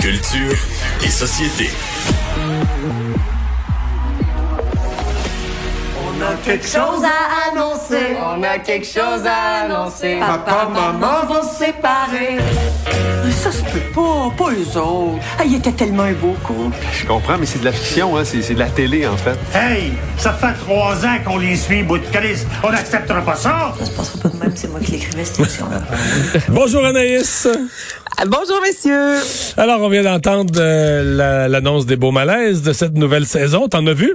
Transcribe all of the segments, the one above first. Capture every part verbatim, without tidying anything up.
Culture et société. On a quelque chose à annoncer. On a quelque chose à annoncer. Papa, maman vont se séparer. Ça se peut pas, pas eux autres. Ah, il était tellement un beau couple. Je comprends, mais c'est de la fiction, hein? c'est, c'est de la télé, en fait. Hey, ça fait trois ans qu'on les suit, bout de crise. On n'acceptera pas ça. Ça se passera pas de même, c'est moi qui l'écrivais, cette émission-là. Bonjour Anaïs. Bonjour messieurs. Alors, on vient d'entendre euh, la, l'annonce des beaux malaises de cette nouvelle saison. T'en as vu?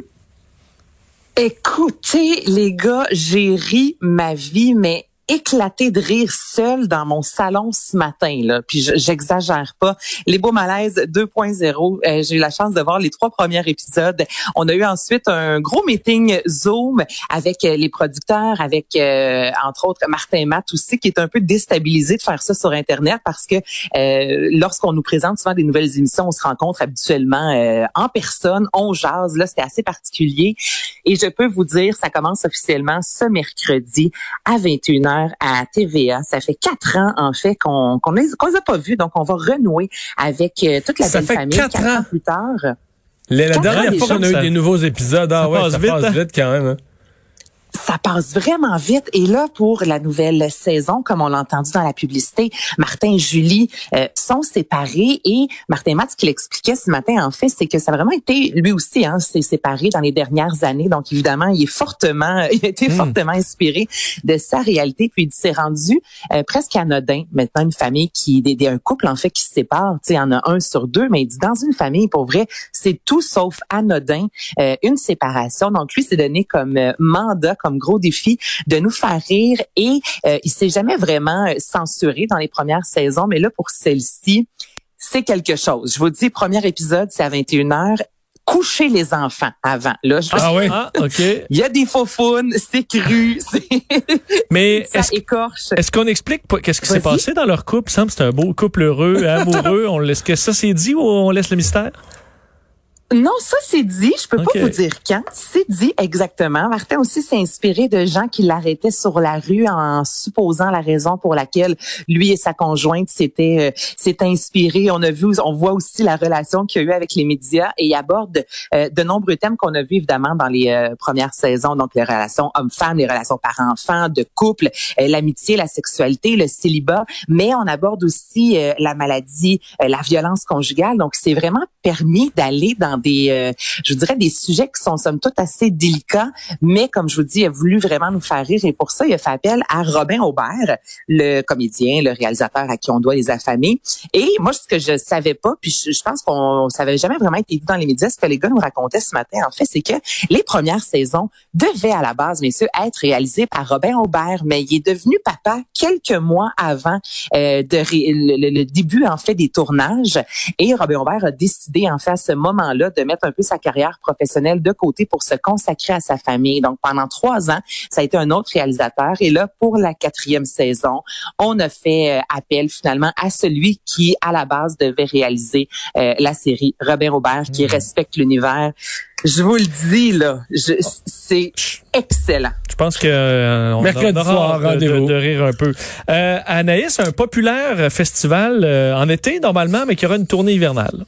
Écoutez, les gars, j'ai ri ma vie, mais éclaté de rire seul dans mon salon ce matin, là. Puis je, j'exagère pas. Les beaux malaises deux point zéro, euh, j'ai eu la chance de voir les trois premiers épisodes. On a eu ensuite un gros meeting Zoom avec euh, les producteurs, avec euh, entre autres Martin Matt aussi, qui est un peu déstabilisé de faire ça sur Internet parce que euh, lorsqu'on nous présente souvent des nouvelles émissions, on se rencontre habituellement euh, en personne, on jase. Là, c'était assez particulier. Et je peux vous dire, ça commence officiellement ce mercredi à vingt et une heures à T V A. Ça fait quatre ans, en fait, qu'on qu'on les, qu'on les a pas vus. Donc, on va renouer avec euh, toute la ça belle fait famille. Quatre, quatre ans. ans plus tard. La, la dernière ans, fois qu'on a ça, eu des nouveaux épisodes, ah ça ouais, passe ça vite, passe hein? vite quand même. Hein? Ça passe vraiment vite. Et là, pour la nouvelle saison, comme on l'a entendu dans la publicité, Martin et Julie euh, sont séparés. Et Martin Matt, ce qu'il expliquait ce matin, en fait, c'est que ça a vraiment été, lui aussi, hein, s'est séparé dans les dernières années. Donc, évidemment, il est fortement, il a été mmh. fortement inspiré de sa réalité. Puis, il s'est rendu euh, presque anodin. Maintenant, une famille qui, des, des, un couple, en fait, qui se sépare. Tu sais, il y en a un sur deux, mais il dit, dans une famille, pour vrai, c'est tout sauf anodin, euh, une séparation. Donc, lui, s'est donné comme euh, mandat, comme gros défi de nous faire rire et euh, il s'est jamais vraiment censuré dans les premières saisons, mais là pour celle-ci, c'est quelque chose. Je vous dis, premier épisode, c'est à vingt et une heures. Coucher les enfants avant. Là, je... Ah oui, ah, OK. Il y a des faux faunes, c'est cru, c'est... Mais ça est-ce, écorche. Est-ce qu'on explique qu'est-ce qui Vas-y. s'est passé dans leur couple? Il semble que c'est un beau couple heureux, amoureux. On laisse que ça c'est dit ou on laisse le mystère? Non, ça c'est dit. Je peux okay. pas vous dire quand. C'est dit exactement. Martin aussi s'est inspiré de gens qui l'arrêtaient sur la rue en supposant la raison pour laquelle lui et sa conjointe s'étaient euh, s'étaient inspirés. On a vu, on voit aussi la relation qu'il y a eu avec les médias et il aborde euh, de nombreux thèmes qu'on a vus évidemment dans les euh, premières saisons. Donc les relations hommes-femmes, les relations parents-enfants, de couple, euh, l'amitié, la sexualité, le célibat. Mais on aborde aussi euh, la maladie, euh, la violence conjugale. Donc c'est vraiment permis d'aller dans des, euh, je vous dirais, des sujets qui sont somme toute assez délicats, mais comme je vous dis, il a voulu vraiment nous faire rire et pour ça, il a fait appel à Robin Aubert, le comédien, le réalisateur à qui on doit Les Affamés. Et moi, ce que je savais pas, puis je, je pense qu'on ça avait jamais vraiment été dit dans les médias, ce que les gars nous racontaient ce matin, en fait, c'est que les premières saisons devaient à la base, messieurs, être réalisées par Robin Aubert, mais il est devenu papa quelques mois avant euh, de ré, le, le, le début, en fait, des tournages. Et Robin Aubert a décidé, en fait, à ce moment-là, de mettre un peu sa carrière professionnelle de côté pour se consacrer à sa famille. Donc, pendant trois ans, ça a été un autre réalisateur. Et là, pour la quatrième saison, on a fait euh, appel finalement à celui qui, à la base, devait réaliser euh, la série, Robin Aubert, qui mmh. respecte l'univers. Je vous le dis, là, je, c'est excellent. Je pense que euh, on mercredi aura soir, de, de, de rire un peu. Euh, Anaïs, un populaire festival euh, en été, normalement, mais qui aura une tournée hivernale.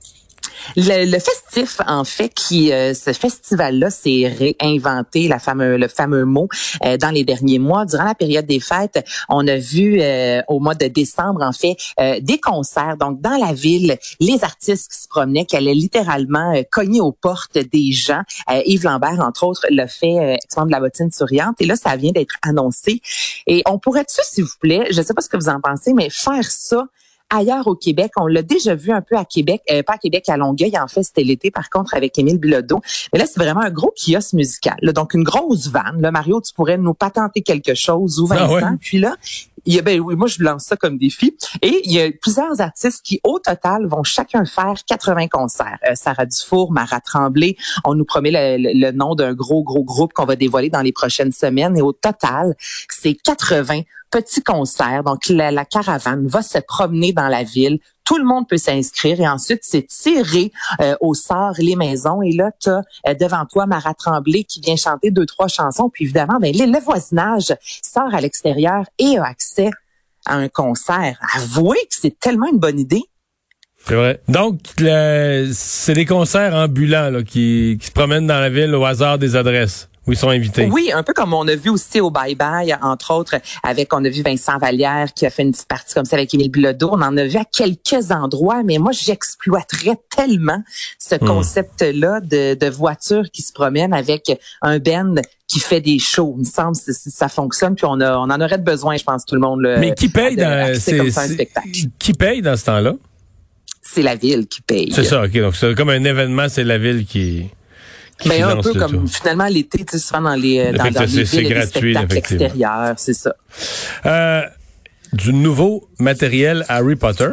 Le, le festif, en fait, qui euh, ce festival-là s'est réinventé, la fameux, le fameux mot, euh, dans les derniers mois. Durant la période des fêtes, on a vu euh, au mois de décembre, en fait, euh, des concerts. Donc, dans la ville, les artistes qui se promenaient, qui allaient littéralement euh, cogner aux portes des gens. Euh, Yves Lambert, entre autres, l'a fait, euh, exemple de la bottine souriante. Et là, ça vient d'être annoncé. Et on pourrait-tu, s'il vous plaît, je ne sais pas ce que vous en pensez, mais faire ça ailleurs au Québec? On l'a déjà vu un peu à Québec, euh, pas à Québec, à Longueuil, en fait, c'était l'été, par contre, avec Émile Bilodeau. Mais là, c'est vraiment un gros kiosque musical, là, donc une grosse vanne. Là, Mario, tu pourrais nous patenter quelque chose, ou Vincent. Ah ouais. Puis là, il y a, ben oui, moi, je lance ça comme défi. Et il y a plusieurs artistes qui, au total, vont chacun faire quatre-vingts concerts. Euh, Sarah Dufour, Mara Tremblay, on nous promet le, le, le nom d'un gros, gros groupe qu'on va dévoiler dans les prochaines semaines. Et au total, c'est quatre-vingts petits concerts. Donc, la, la caravane va se promener dans la ville. Tout le monde peut s'inscrire et ensuite, c'est tiré euh, au sort les maisons. Et là, tu as euh, devant toi Mara Tremblay qui vient chanter deux, trois chansons. Puis évidemment, ben, le, le voisinage sort à l'extérieur et a accès à un concert. Avouez que c'est tellement une bonne idée. C'est vrai. Donc, le, c'est des concerts ambulants là, qui, qui se promènent dans la ville au hasard des adresses où ils sont invités. Oui, un peu comme on a vu aussi au Bye Bye, entre autres, avec, on a vu Vincent Vallière qui a fait une petite partie comme ça avec Émile Bilodeau. On en a vu à quelques endroits, mais moi, j'exploiterais tellement ce mmh. concept-là de, de voitures qui se promènent avec un band qui fait des shows. Il me semble que ça fonctionne, puis on, a, on en aurait besoin, je pense, tout le monde. Là, mais qui paye dans c'est, comme ça, un spectacle. Qui paye dans ce temps-là? C'est la ville qui paye. C'est ça, OK. Donc, c'est comme un événement, c'est la ville qui... Ben, un peu comme tout. Finalement l'été, tu sais, souvent dans les dans, dans les villes, les spectacles extérieurs, c'est ça. Euh, du nouveau matériel Harry Potter.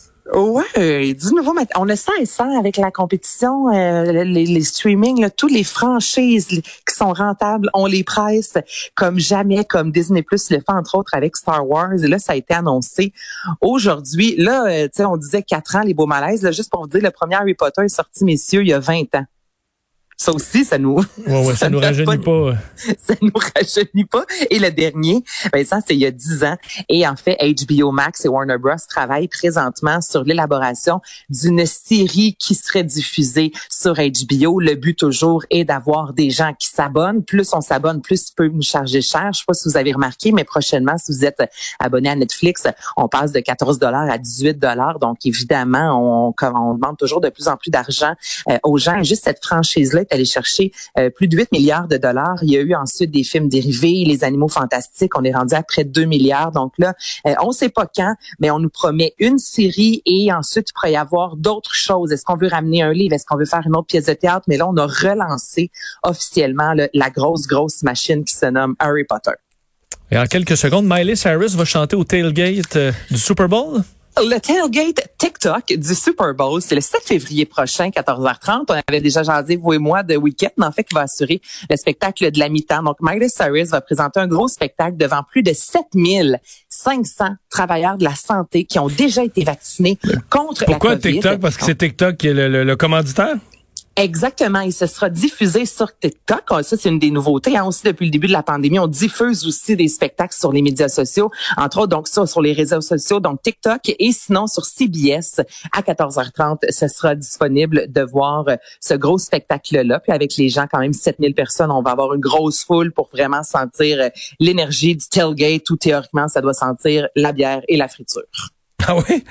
Ouais, du nouveau matériel. On a ça et ça avec la compétition, euh, les, les streamings, là, toutes les franchises qui sont rentables, on les presse comme jamais, comme Disney Plus le fait entre autres avec Star Wars. Et là, ça a été annoncé aujourd'hui. Là, euh, tu sais, on disait quatre ans les beaux malaises. Là, juste pour vous dire, le premier Harry Potter est sorti, messieurs, il y a vingt ans. Ça aussi, ça nous... Ouais, ouais, ça, ça nous rajeunit pas. Ça nous rajeunit pas. Et le dernier, ben ça, c'est il y a dix ans. Et en fait, H B O Max et Warner Bros. Travaillent présentement sur l'élaboration d'une série qui serait diffusée sur H B O. Le but toujours est d'avoir des gens qui s'abonnent. Plus on s'abonne, plus il peut nous charger cher. Je sais pas si vous avez remarqué, mais prochainement, si vous êtes abonné à Netflix, on passe de quatorze dollars à dix-huit dollars. Donc, évidemment, on, on demande toujours de plus en plus d'argent euh, aux gens. Juste cette franchise-là aller chercher euh, plus de huit milliards de dollars. Il y a eu ensuite des films dérivés, les animaux fantastiques, on est rendu à près de deux milliards. Donc là, euh, on ne sait pas quand, mais on nous promet une série et ensuite il pourrait y avoir d'autres choses. Est-ce qu'on veut ramener un livre? Est-ce qu'on veut faire une autre pièce de théâtre? Mais là, on a relancé officiellement là, la grosse, grosse machine qui se nomme Harry Potter. Et en quelques secondes, Miley Cyrus va chanter au tailgate euh, du Super Bowl? Le tailgate TikTok du Super Bowl, c'est le sept février prochain, quatorze heures trente. On avait déjà jasé, vous et moi, de Weekend, mais en fait, qui va assurer le spectacle de la mi-temps. Donc, Miley Cyrus va présenter un gros spectacle devant plus de sept mille cinq cents travailleurs de la santé qui ont déjà été vaccinés contre Pourquoi la COVID. Pourquoi TikTok? Parce que c'est TikTok qui est le, le, le commanditaire? Exactement, il se sera diffusé sur TikTok. Ça, c'est une des nouveautés. Hein. Aussi, depuis le début de la pandémie, on diffuse aussi des spectacles sur les médias sociaux, entre autres, donc ça, sur les réseaux sociaux, donc TikTok, et sinon sur C B S à quatorze heures trente, ce sera disponible de voir ce gros spectacle-là. Puis avec les gens, quand même, sept mille personnes, on va avoir une grosse foule pour vraiment sentir l'énergie du tailgate où théoriquement, ça doit sentir la bière et la friture. Ah oui?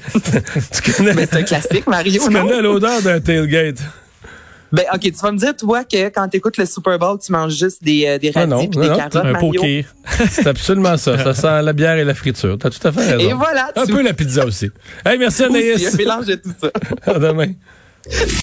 Tu connais... Mais c'est un classique, Mario. Tu non? connais l'odeur d'un tailgate? Ben, OK, tu vas me dire, toi, que quand t'écoutes le Super Bowl, tu manges juste des, euh, des radis et des non, carottes, un Mario. poké. C'est absolument ça. Ça sent la bière et la friture. T'as tout à fait raison. Et voilà. Un tu... peu la pizza aussi. Hey, merci Anaïs. Aussi, un mélange de tout ça. À demain.